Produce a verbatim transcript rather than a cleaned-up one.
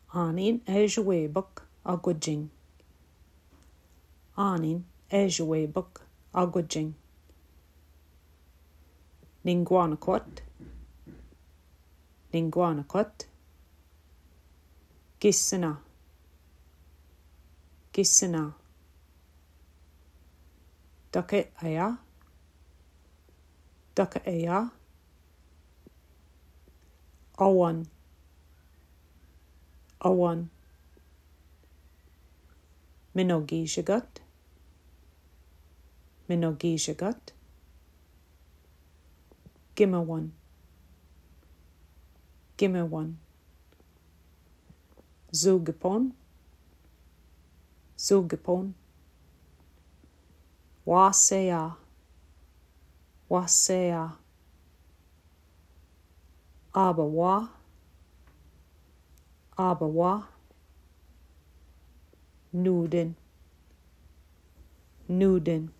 Anin ejwebuk agujing. Anin ejwebuk agujing. Ninguanakot. Ninguanakot. Gisena. Gisena. Dukke aya. Dukke aya. Awan. Awan. Minogishagut. Minogishagut. Gimawan. Gimawan. Zugapon. Zugapon. Wasea. Wasea. Abawa. Abawa. Nuden. Nuden.